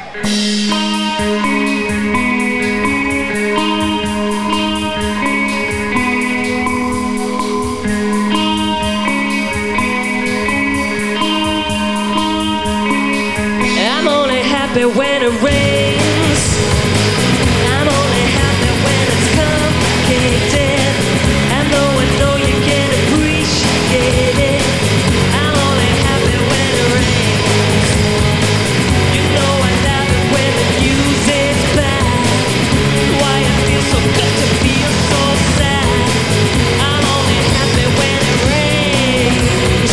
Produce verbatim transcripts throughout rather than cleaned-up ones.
I'm only happy when it rains. I'm only happy when it's complicated. And though I know you can appreciate it, I'm only happy when it rains. You know I love it when the music's bad. Why it feels so good to feel so sad. I'm only happy when it rains.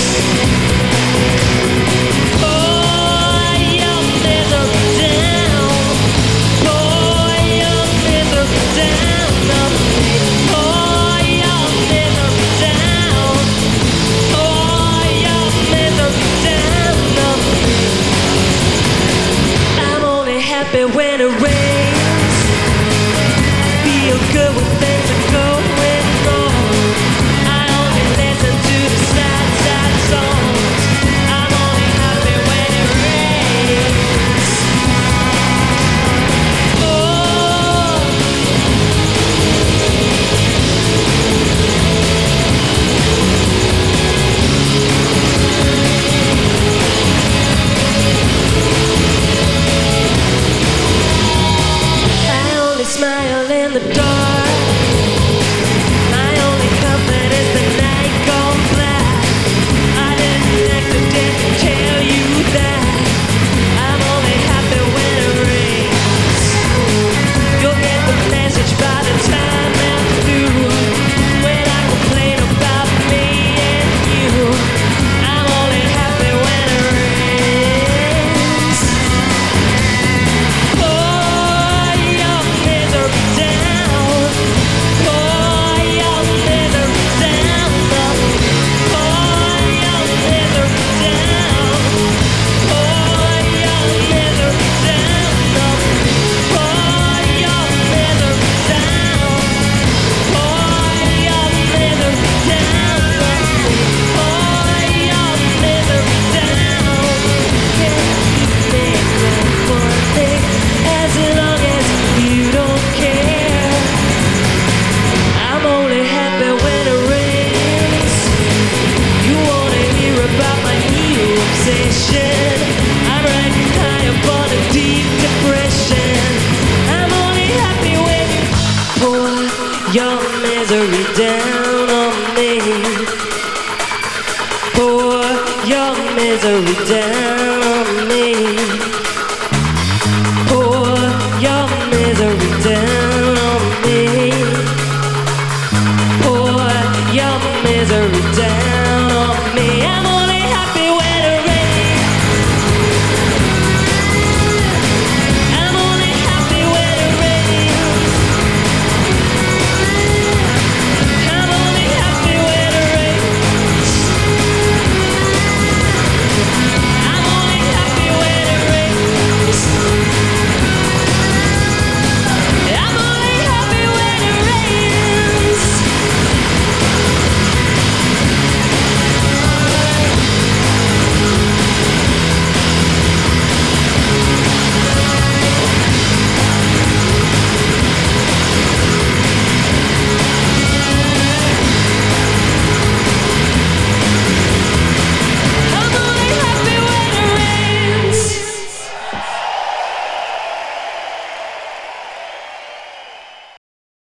Pour your misery down. Pour your misery down on me. Pour your misery down. Pour your misery down on me. I'm only happy when it rains. Feel good when things are going wrong. I only listen to the sad, sad songs. I'm only happy when it rains. Oh, I only smile in the dark. My only comfort is the night gone black. I didn't accidentally tell you that. I'm only happy when it rains. You'll get the message by the time I'm through. When I complain about me and you, I'm only happy when it rains. Pour your misery down. Pour your misery down. Pour your misery down. Pour your misery down. Pour your misery down. Pour your misery down. Pour your misery down. Can't make no more thing as long as you don't care. I'm only happy when it rains. You wanna hear about my new obsession? I'm riding high up on a deep depression. I'm only happy when you pour your misery down on me. Pour your misery down.